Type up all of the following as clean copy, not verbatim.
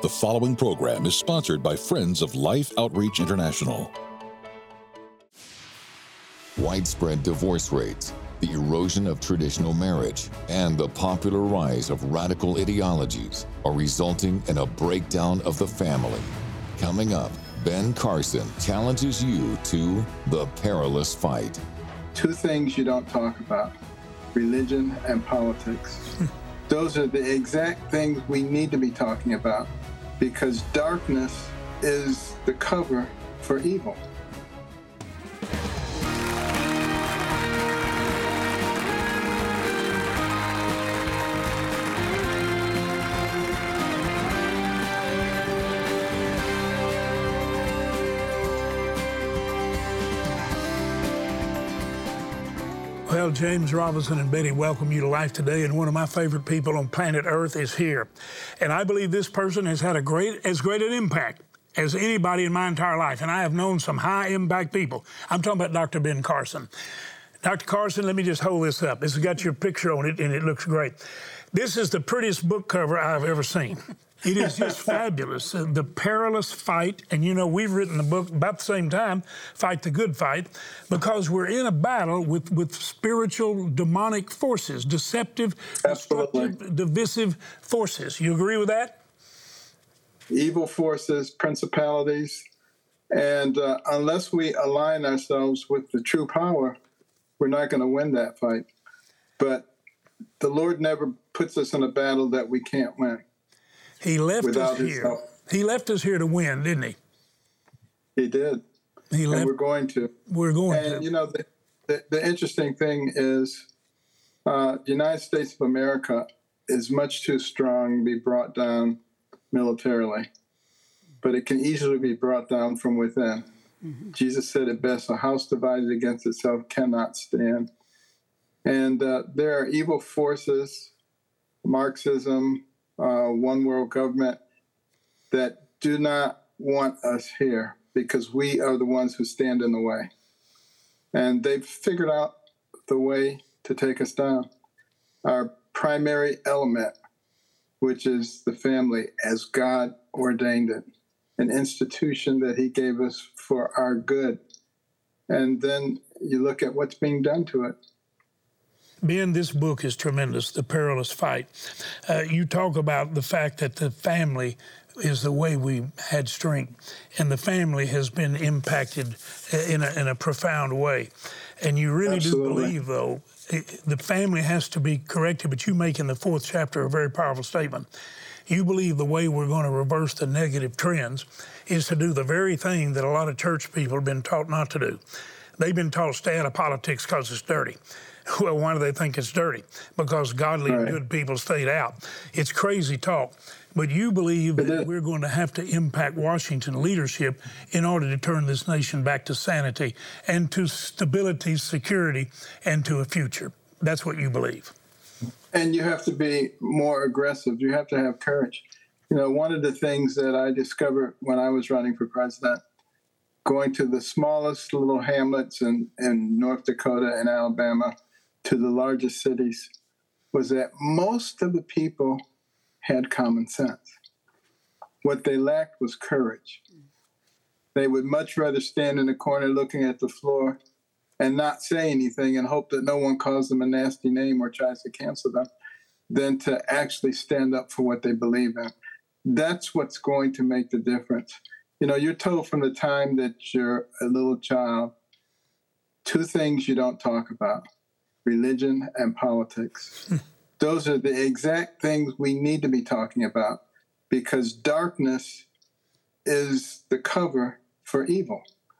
The following program is sponsored by Friends of Life Outreach International. Widespread divorce rates, the erosion of traditional marriage, and the popular rise of radical ideologies are resulting in a breakdown of the family. Coming up, Ben Carson challenges you to the perilous fight. Two things you don't talk about: religion and politics. Those are the exact things we need to be talking about, because darkness is the cover for evil. Well, James Robinson and Betty welcome you to Life Today, and one of my favorite people on planet Earth is here. And I believe this person has had as great an impact as anybody in my entire life, and I have known some high-impact people. I'm talking about Dr. Ben Carson. Dr. Carson, let me just hold this up. This has got your picture on it, and it looks great. This is the prettiest book cover I've ever seen. It is just fabulous. The Perilous Fight, and you know, we've written the book about the same time, Fight the Good Fight, because we're in a battle with spiritual demonic forces, deceptive, destructive, divisive forces. You agree with that? Evil forces, principalities, and unless we align ourselves with the true power, we're not going to win that fight. But the Lord never puts us in a battle that we can't win. He left us here. He left us here to win, didn't he? He did. And we're going to. We're going to. And, you know, the interesting thing is the United States of America is much too strong to be brought down militarily, but it can easily be brought down from within. Mm-hmm. Jesus said it best: a house divided against itself cannot stand. And there are evil forces, Marxism, one world government, that do not want us here because we are the ones who stand in the way. And they've figured out the way to take us down. Our primary element, which is the family as God ordained it, an institution that he gave us for our good. And then you look at what's being done to it. Ben, this book is tremendous, The Perilous Fight. You talk about the fact that the family is the way we had strength, and the family has been impacted in a profound way. And you really Absolutely. do believe, though, the family has to be corrected, but you make in the 4th chapter a very powerful statement. You believe the way we're going to reverse the negative trends is to do the very thing that a lot of church people have been taught not to do. They've been taught stay out of politics because it's dirty. Well, why do they think it's dirty? Because godly and good people stayed out. It's crazy talk. But you believe that we're going to have to impact Washington leadership in order to turn this nation back to sanity and to stability, security, and to a future. That's what you believe. And you have to be more aggressive. You have to have courage. You know, one of the things that I discovered when I was running for president, going to the smallest little hamlets in North Dakota and Alabama to the largest cities, was that most of the people had common sense. What they lacked was courage. They would much rather stand in the corner looking at the floor and not say anything and hope that no one calls them a nasty name or tries to cancel them than to actually stand up for what they believe in. That's what's going to make the difference. You know, you're told from the time that you're a little child, two things you don't talk about: religion and politics. Those are the exact things we need to be talking about, because darkness is the cover for evil.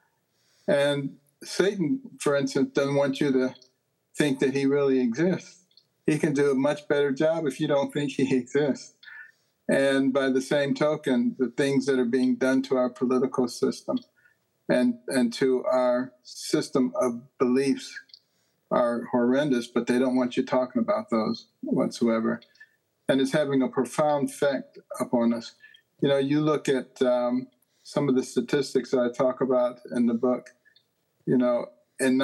And Satan, for instance, doesn't want you to think that he really exists. He can do a much better job if you don't think he exists. And by the same token, the things that are being done to our political system and to our system of beliefs are horrendous, but they don't want you talking about those whatsoever. And it's having a profound effect upon us. You know, you look at some of the statistics that I talk about in the book. You know, in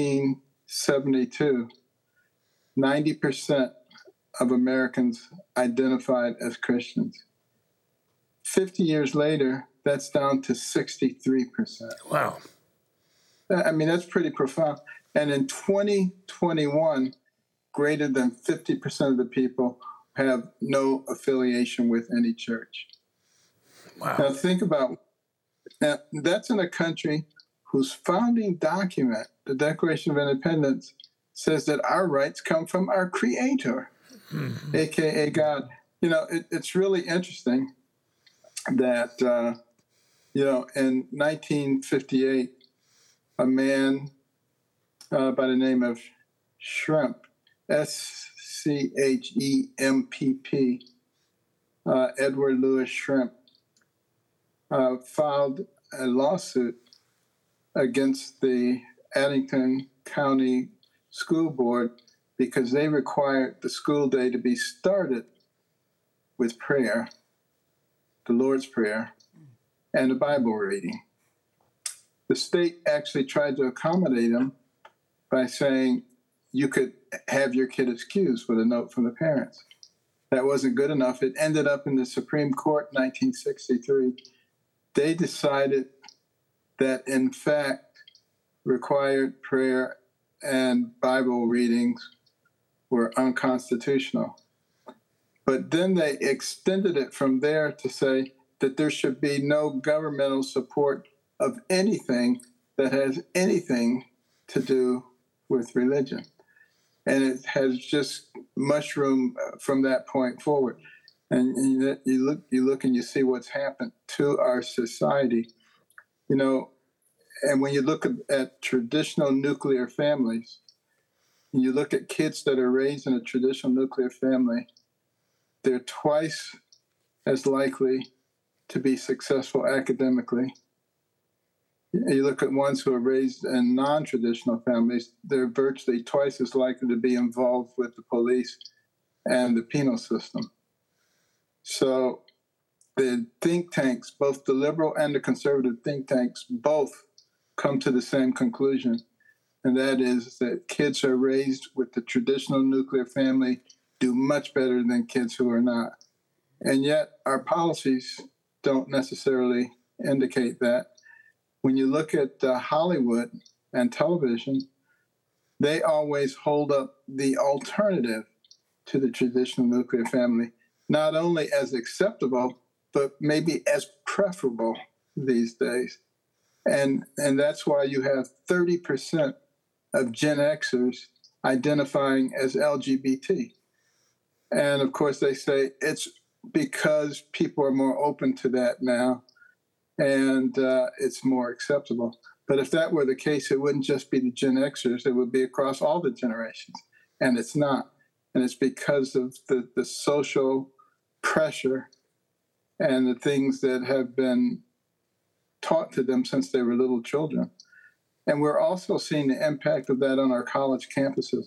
1972, 90% of Americans identified as Christians. 50 years later, that's down to 63%. Wow. I mean, that's pretty profound. And in 2021, greater than 50% of the people have no affiliation with any church. Wow. Now think about that. That's in a country whose founding document, the Declaration of Independence, says that our rights come from our Creator, a.k.a. God. You know, it's really interesting that, in 1958, a man by the name of Schempp, Schempp, Edward Louis Schempp, filed a lawsuit against the Addington County School Board because they required the school day to be started with prayer, the Lord's Prayer, and a Bible reading. The state actually tried to accommodate him by saying you could have your kid excused with a note from the parents. That wasn't good enough. It ended up in the Supreme Court in 1963. They decided that, in fact, required prayer and Bible readings were unconstitutional. But then they extended it from there to say that there should be no governmental support of anything that has anything to do with religion. And it has just mushroomed from that point forward. And you look and you see what's happened to our society. You know, and when you look at traditional nuclear families, and you look at kids that are raised in a traditional nuclear family, they're twice as likely to be successful academically. You look at ones who are raised in non-traditional families, they're virtually twice as likely to be involved with the police and the penal system. So the think tanks, both the liberal and the conservative think tanks, both come to the same conclusion, and that is that kids who are raised with the traditional nuclear family do much better than kids who are not. And yet our policies don't necessarily indicate that. When you look at Hollywood and television, they always hold up the alternative to the traditional nuclear family, not only as acceptable, but maybe as preferable these days. And that's why you have 30% of Gen Xers identifying as LGBT. And of course, they say it's because people are more open to that now, and it's more acceptable. But if that were the case, it wouldn't just be the Gen Xers, it would be across all the generations. And it's not. And it's because of the social pressure and the things that have been taught to them since they were little children. And we're also seeing the impact of that on our college campuses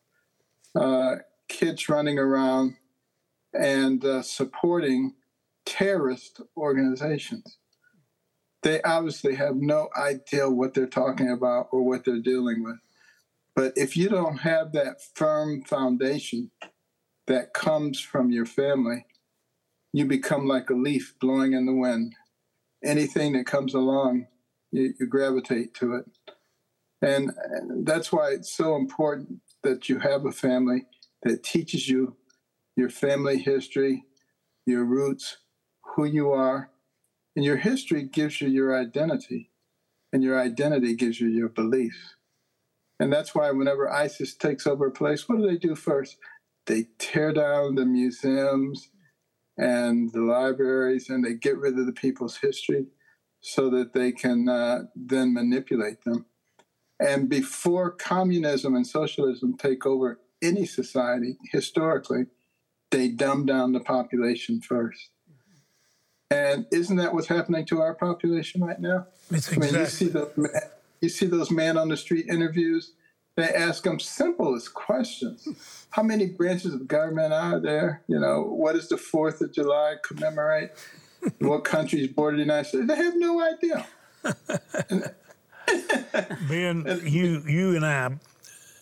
now. Kids running around and supporting terrorist organizations. They obviously have no idea what they're talking about or what they're dealing with. But if you don't have that firm foundation that comes from your family, you become like a leaf blowing in the wind. Anything that comes along, you gravitate to it. And that's why it's so important that you have a family that teaches you your family history, your roots, who you are. And your history gives you your identity, and your identity gives you your beliefs. And that's why whenever ISIS takes over a place, what do? First? They tear down the museums and the libraries, and they get rid of the people's history so that they can then manipulate them. And before communism and socialism take over any society, historically, they dumb down the population first. And isn't that what's happening to our population right now? It's exactly. I mean, you see those man on the street interviews. They ask them simplest questions. How many branches of government are there? You know, what does the 4th of July commemorate? What countries border the United States? They have no idea. Ben, you and I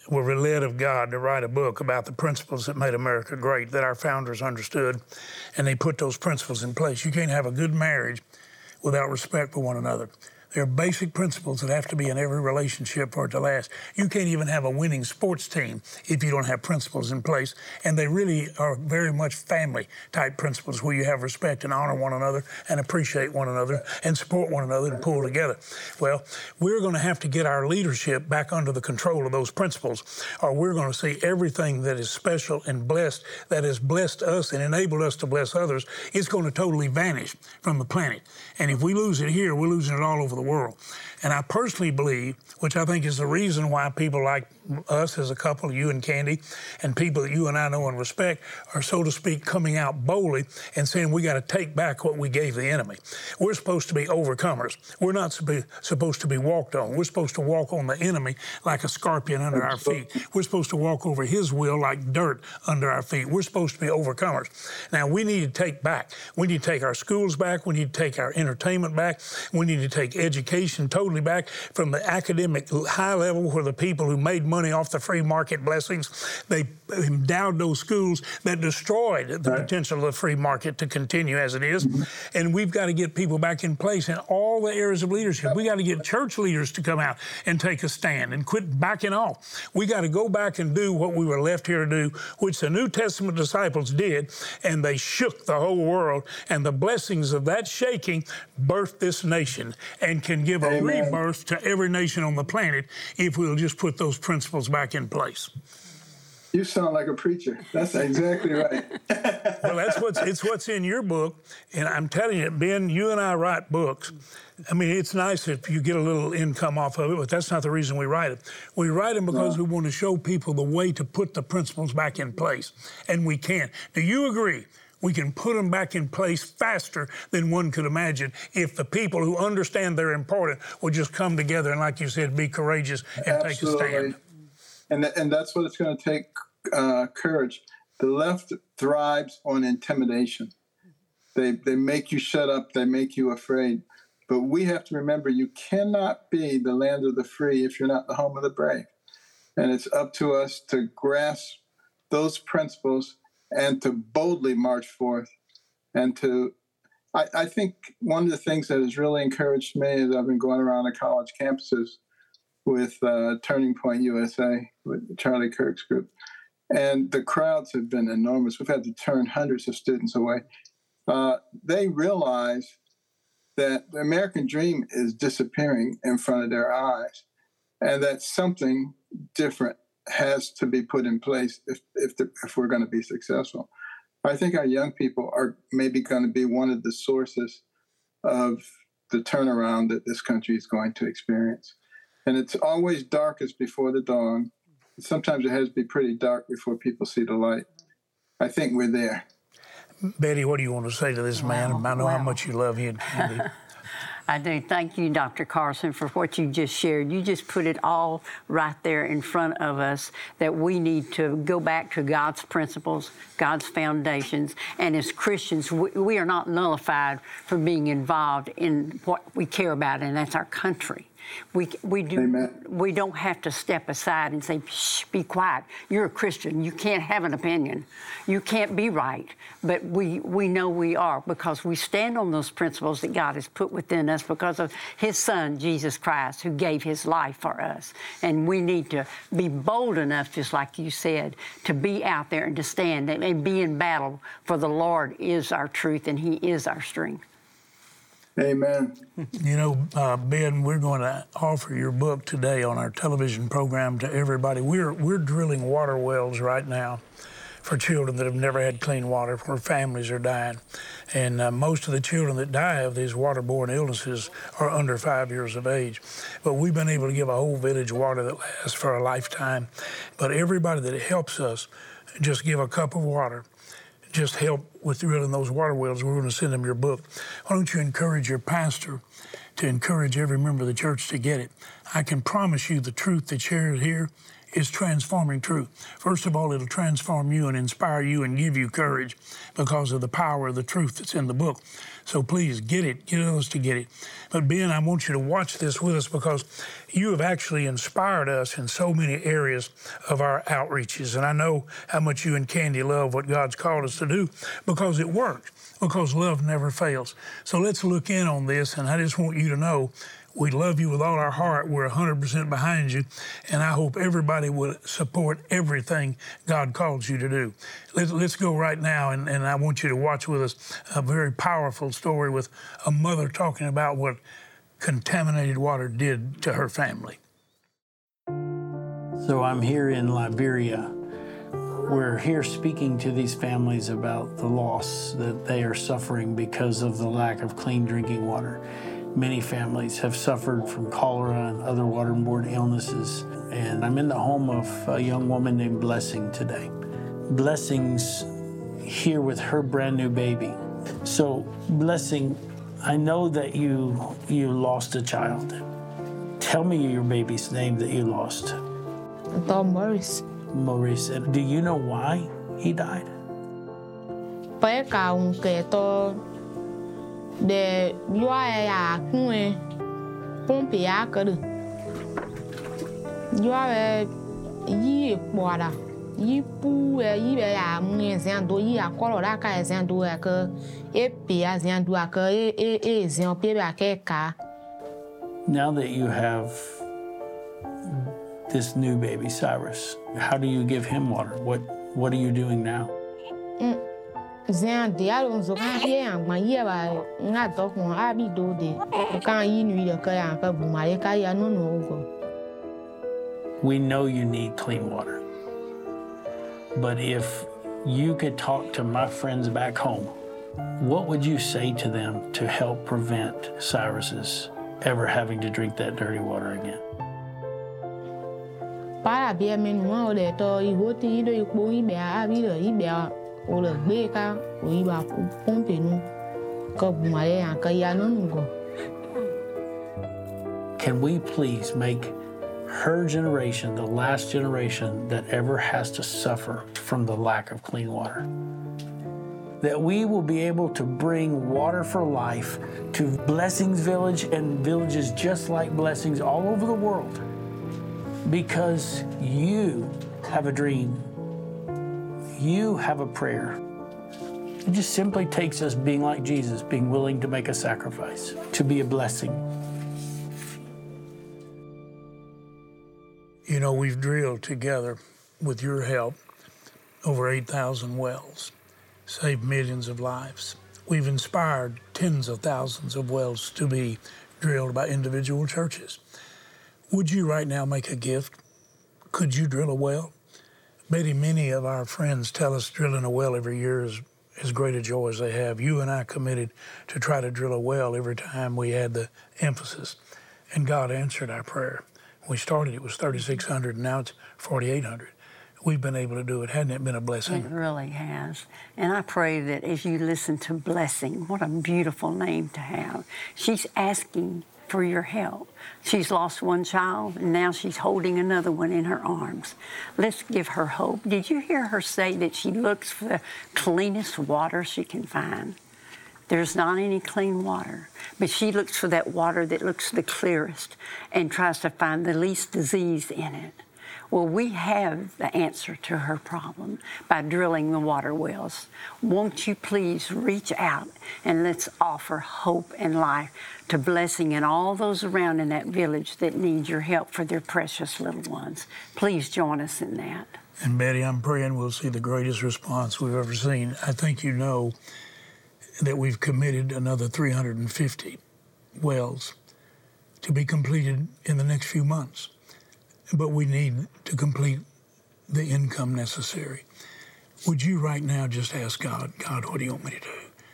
were led of God to write a book about the principles that made America great, that our founders understood, and they put those principles in place. You can't have a good marriage without respect for one another. There are basic principles that have to be in every relationship for it to last. You can't even have a winning sports team if you don't have principles in place. And they really are very much family-type principles where you have respect and honor one another and appreciate one another and support one another and pull together. Well, we're going to have to get our leadership back under the control of those principles, or we're going to see everything that is special and blessed, that has blessed us and enabled us to bless others, it's going to totally vanish from the planet. And if we lose it here, we're losing it all over the world. And I personally believe, which I think is the reason why people like us as a couple, you and Candy, and people that you and I know and respect, are, so to speak, coming out boldly and saying we got to take back what we gave the enemy. We're supposed to be overcomers. We're not supposed to be walked on. We're supposed to walk on the enemy like a scorpion under our feet. We're supposed to walk over his will like dirt under our feet. We're supposed to be overcomers. Now, we need to take back. We need to take our schools back. We need to take our entertainment back. We need to take education totally back from the academic high level where the people who made money off the free market blessings, they endowed those schools that destroyed the potential of the free market to continue as it is. And we've got to get people back in place in all the areas of leadership. We got to get church leaders to come out and take a stand and quit backing off. We got to go back and do what we were left here to do, which the New Testament disciples did, and they shook the whole world. And the blessings of that shaking birthed this nation and can give a rebirth to every nation on the planet if we'll just put those principles back in place. You sound like a preacher. That's exactly right. Well, it's what's in your book, and I'm telling you, Ben, you and I write books. I mean, it's nice if you get a little income off of it, but that's not the reason we write it. We write them because we want to show people the way to put the principles back in place, and we can. Do you agree? We can put them back in place faster than one could imagine if the people who understand they're important will just come together and, like you said, be courageous and take a stand. And that's what it's going to take, courage. The left thrives on intimidation. They make you shut up. They make you afraid. But we have to remember you cannot be the land of the free if you're not the home of the brave. And it's up to us to grasp those principles and to boldly march forth. And I think one of the things that has really encouraged me is I've been going around the college campuses with Turning Point USA, with Charlie Kirk's group. And the crowds have been enormous. We've had to turn hundreds of students away. They realize that the American dream is disappearing in front of their eyes, and that something different has to be put in place if we're going to be successful. I think our young people are maybe going to be one of the sources of the turnaround that this country is going to experience. And it's always darkest before the dawn. Sometimes it has to be pretty dark before people see the light. I think we're there. Betty, what do you want to say to this man? I know how much you love him. I do. Thank you, Dr. Carson, for what you just shared. You just put it all right there in front of us, that we need to go back to God's principles, God's foundations. And as Christians, we are not nullified for being involved in what we care about, and that's our country. We don't have to step aside and say, shh, be quiet. You're a Christian. You can't have an opinion. You can't be right. But we know we are, because we stand on those principles that God has put within us because of his son, Jesus Christ, who gave his life for us. And we need to be bold enough, just like you said, to be out there and to stand and be in battle, for the Lord is our truth and he is our strength. Amen. You know, Ben, we're going to offer your book today on our television program to everybody. We're drilling water wells right now for children that have never had clean water, where families are dying. And most of the children that die of these waterborne illnesses are under 5 years of age. But we've been able to give a whole village water that lasts for a lifetime. But everybody that helps us just give a cup of water, just help with drilling those water wells, we're going to send them your book. Why don't you encourage your pastor to encourage every member of the church to get it? I can promise you the truth that's shared here is transforming truth. First of all, it'll transform you and inspire you and give you courage because of the power of the truth that's in the book. So please get it, get others to get it. But Ben, I want you to watch this with us because you have actually inspired us in so many areas of our outreaches. And I know how much you and Candy love what God's called us to do because it works, because love never fails. So let's look in on this, and I just want you to know we love you with all our heart. We're 100% behind you, and I hope everybody will support everything God calls you to do. Let's go right now, and I want you to watch with us a very powerful story with a mother talking about what contaminated water did to her family. So I'm here in Liberia. We're here speaking to these families about the loss that they are suffering because of the lack of clean drinking water. Many families have suffered from cholera and other waterborne illnesses. And I'm in the home of a young woman named Blessing today. Blessing's here with her brand new baby. So, Blessing, I know that you lost a child. Tell me your baby's name that you lost. Maurice. Maurice. And do you know why he died? De yoa kue pompe ya kere yoa yi poada yi pu yi be ya mwe zando yi akolo da ka zando ya ke e pe ya zando ya ke e zan pe ba ke ka. Now that you have this new baby Cyrus, how do you give him water? What are you doing now? Zan dia lonzo kan ye angba ye ba nga dokon abi do de kan yi nu de ka ya ka bu mare ka ya no go. We know you need clean water. But if you could talk to my friends back home, what would you say to them to help prevent Cyrus's ever having to drink that dirty water again? Para bien men mo de to I hoti do ipo ibe abi do ibe o le gbe ka o iba pompe nu ko bu mare ya ka ya no go. Can we please make her generation the last generation that ever has to suffer from the lack of clean water? That we will be able to bring water for life to Blessings Village and villages just like Blessings all over the world, because you have a dream, you have a prayer. It just simply takes us being like Jesus, being willing to make a sacrifice, to be a blessing. You know, we've drilled together, with your help, over 8,000 wells, saved millions of lives. We've inspired tens of thousands of wells to be drilled by individual churches. Would you right now make a gift? Could you drill a well? Betty, many of our friends tell us drilling a well every year is as great a joy as they have. You and I committed to try to drill a well every time we had the emphasis, and God answered our prayer. We started, it was 3,600, and now it's 4,800. We've been able to do it. Hasn't it been a blessing? It really has. And I pray that if you listen to Blessing, what a beautiful name to have. She's asking for your help. She's lost one child, and now she's holding another one in her arms. Let's give her hope. Did you hear her say that she looks for the cleanest water she can find? There's not any clean water, but she looks for that water that looks the clearest and tries to find the least disease in it. Well, we have the answer to her problem by drilling the water wells. Won't you please reach out and let's offer hope and life to Blessing and all those around in that village that need your help for their precious little ones. Please join us in that. And Betty, I'm praying we'll see the greatest response we've ever seen. I think you know that we've committed another 350 wells to be completed in the next few months. But we need to complete the income necessary. Would you right now just ask God, God, what do you want me to do?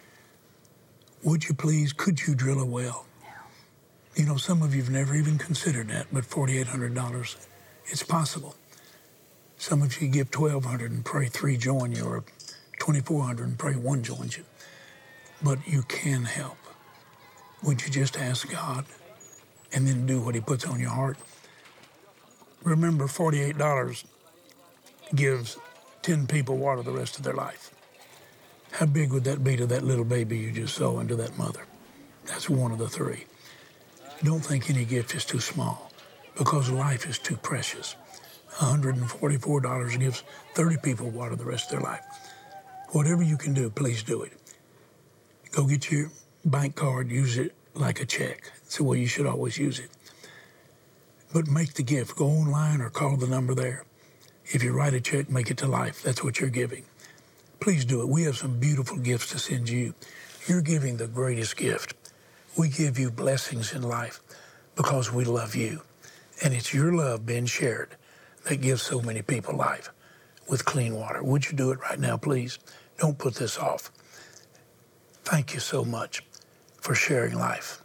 Would you please, could you drill a well? Yeah. You know, some of you have never even considered that, but $4,800, it's possible. Some of you give $1,200 and pray 3 join you, or $2,400 and pray 1 joins you. But you can help. Would you just ask God and then do what he puts on your heart? Remember, $48 gives 10 people water the rest of their life. How big would that be to that little baby you just saw and to that mother? That's one of the three. Don't think any gift is too small, because life is too precious. $144 gives 30 people water the rest of their life. Whatever you can do, please do it. Go get your bank card, use it like a check. It's the way you should always use it. But make the gift. Go online or call the number there. If you write a check, make it to life. That's what you're giving. Please do it. We have some beautiful gifts to send you. You're giving the greatest gift. We give you blessings in life because we love you. And it's your love being shared that gives so many people life with clean water. Would you do it right now, please? Don't put this off. Thank you so much for sharing life.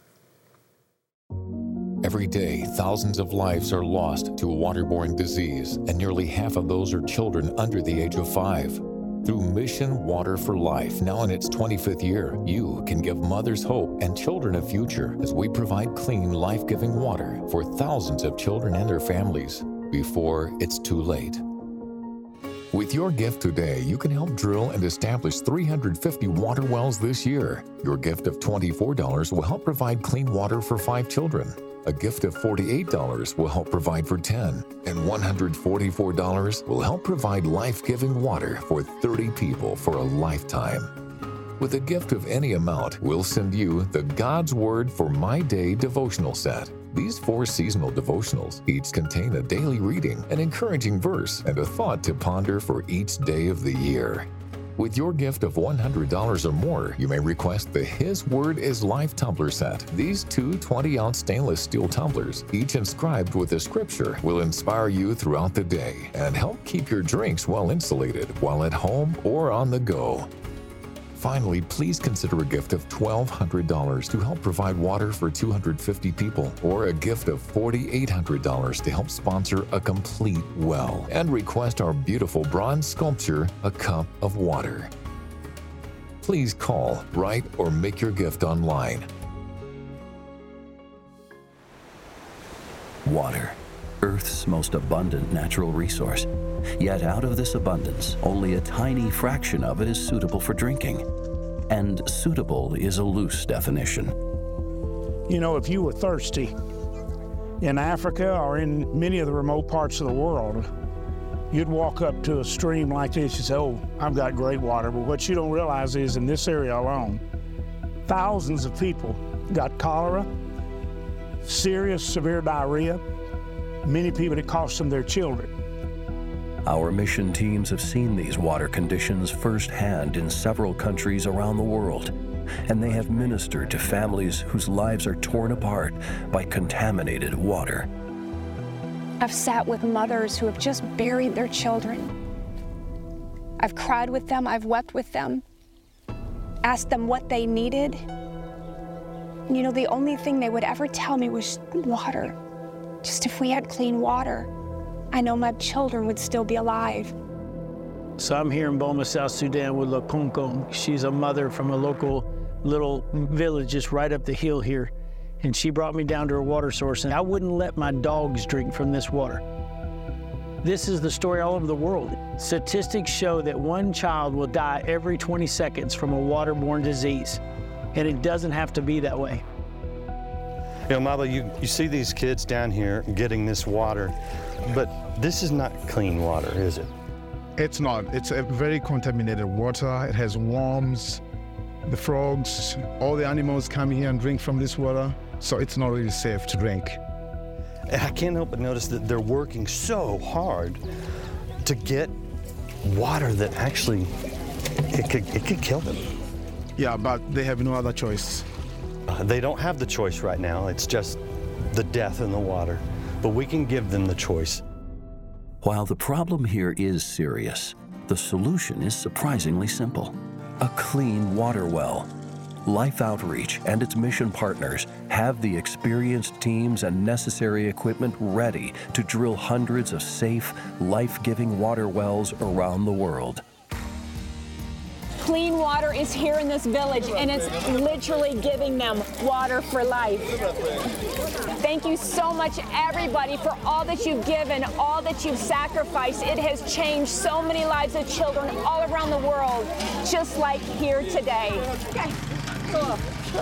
Every day, thousands of lives are lost to a waterborne disease, and nearly half of those are children under the age of 5. Through Mission Water for Life, now in its 25th year, you can give mothers hope and children a future as we provide clean, life-giving water for thousands of children and their families before it's too late. With your gift today, you can help drill and establish 350 water wells this year. Your gift of $24 will help provide clean water for 5 children. A gift of $48 will help provide for 10, and $144 will help provide life-giving water for 30 people for a lifetime. With a gift of any amount, we'll send you the God's Word for My Day devotional set. These 4 seasonal devotionals each contain a daily reading, an encouraging verse, and a thought to ponder for each day of the year. With your gift of $100 or more, you may request the His Word is Life tumbler set. These 2 20-ounce stainless steel tumblers, each inscribed with a scripture, will inspire you throughout the day and help keep your drinks well insulated while at home or on the go. Finally, please consider a gift of $1,200 to help provide water for 250 people, or a gift of $4,800 to help sponsor a complete well, and request our beautiful bronze sculpture, A Cup of Water. Please call, write, or make your gift online. Water, Earth's most abundant natural resource. Yet out of this abundance, only a tiny fraction of it is suitable for drinking. And suitable is a loose definition. You know, if you were thirsty in Africa or in many of the remote parts of the world, you'd walk up to a stream like this and say, oh, I've got great water. But what you don't realize is in this area alone, thousands of people got cholera, serious, severe diarrhea. Many people, it cost them their children. Our mission teams have seen these water conditions firsthand in several countries around the world, and they have ministered to families whose lives are torn apart by contaminated water. I've sat with mothers who have just buried their children. I've cried with them, I've wept with them, asked them what they needed. You know, the only thing they would ever tell me was water. Just if we had clean water, I know my children would still be alive. So I'm here in Boma, South Sudan with Lakunko. She's a mother from a local little village just right up the hill here. And she brought me down to her water source, and I wouldn't let my dogs drink from this water. This is the story all over the world. Statistics show that 1 child will die every 20 seconds from a waterborne disease. And it doesn't have to be that way. You know, Maba, you see these kids down here getting this water, but this is not clean water, is it? It's not. It's a very contaminated water. It has worms, the frogs, all the animals come here and drink from this water, so it's not really safe to drink. I can't help but notice that they're working so hard to get water that actually, it could kill them. Yeah, but they have no other choice. They don't have the choice right now. It's just the death in the water. But we can give them the choice. While the problem here is serious, the solution is surprisingly simple. A clean water well. Life Outreach and its mission partners have the experienced teams and necessary equipment ready to drill hundreds of safe, life-giving water wells around the world. Clean water is here in this village, and it's literally giving them water for life. Thank you so much, everybody, for all that you've given, all that you've sacrificed. It has changed so many lives of children all around the world, just like here today. Okay, cool.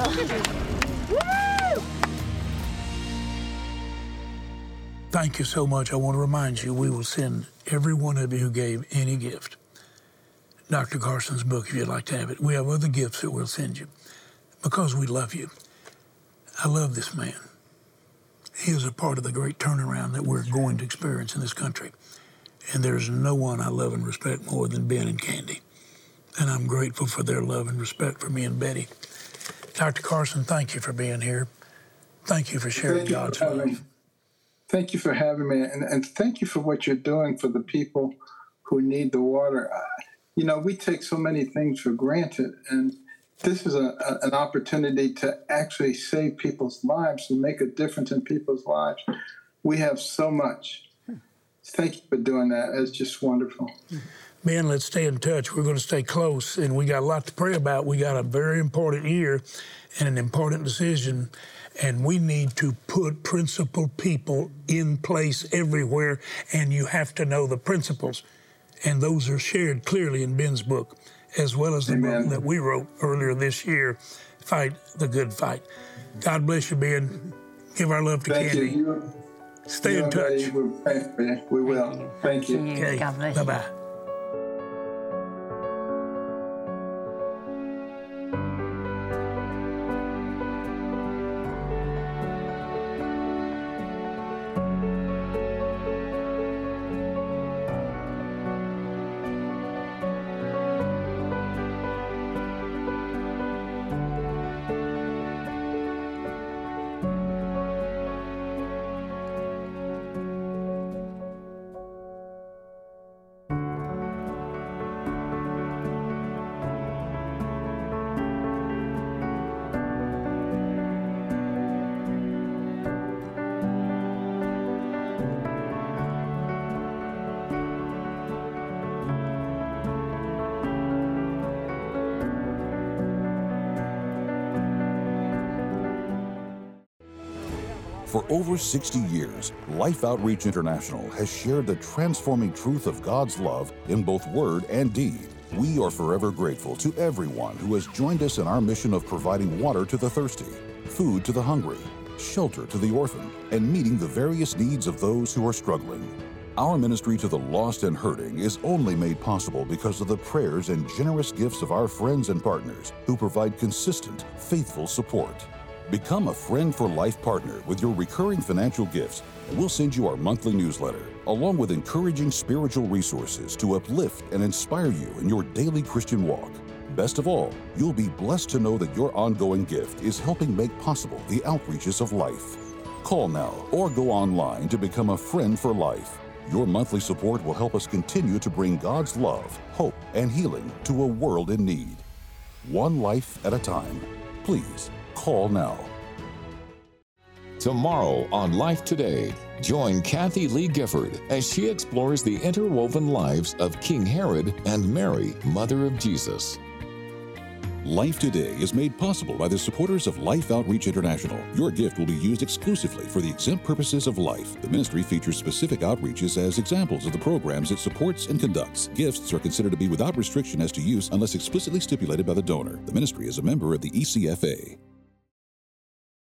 Woo! Thank you so much. I want to remind you, we will send every one of you who gave any gift Dr. Carson's book, if you'd like to have it. We have other gifts that we'll send you because we love you. I love this man. He is a part of the great turnaround that we're going to experience in this country. And there's no one I love and respect more than Ben and Candy. And I'm grateful for their love and respect for me and Betty. Dr. Carson, thank you for being here. Thank you for sharing God's love. Thank you for having me. And thank you for what you're doing for the people who need the water. You know, we take so many things for granted, and this is an opportunity to actually save people's lives and make a difference in people's lives. We have so much. Thank you for doing that. It's just wonderful. Ben, let's stay in touch. We're going to stay close, and we got a lot to pray about. We got a very important year and an important decision, and we need to put principled people in place everywhere, and you have to know the principles. And those are shared clearly in Ben's book, as well as the book that we wrote earlier this year, Fight the Good Fight. God bless you, Ben. Give our love to Candy. You. Stay in touch. We will. Thank you. Okay. God bless you. Bye-bye. For over 60 years, Life Outreach International has shared the transforming truth of God's love in both word and deed. We are forever grateful to everyone who has joined us in our mission of providing water to the thirsty, food to the hungry, shelter to the orphan, and meeting the various needs of those who are struggling. Our ministry to the lost and hurting is only made possible because of the prayers and generous gifts of our friends and partners who provide consistent, faithful support. Become a Friend for Life partner with your recurring financial gifts, and we'll send you our monthly newsletter, along with encouraging spiritual resources to uplift and inspire you in your daily Christian walk. Best of all, you'll be blessed to know that your ongoing gift is helping make possible the outreaches of life. Call now or go online to become a Friend for Life. Your monthly support will help us continue to bring God's love, hope, and healing to a world in need. One life at a time. Please call now. Tomorrow on Life Today, join Kathy Lee Gifford as she explores the interwoven lives of King Herod and Mary, Mother of Jesus. Life Today is made possible by the supporters of Life Outreach International. Your gift will be used exclusively for the exempt purposes of life. The ministry features specific outreaches as examples of the programs it supports and conducts. Gifts are considered to be without restriction as to use unless explicitly stipulated by the donor. The ministry is a member of the ECFA.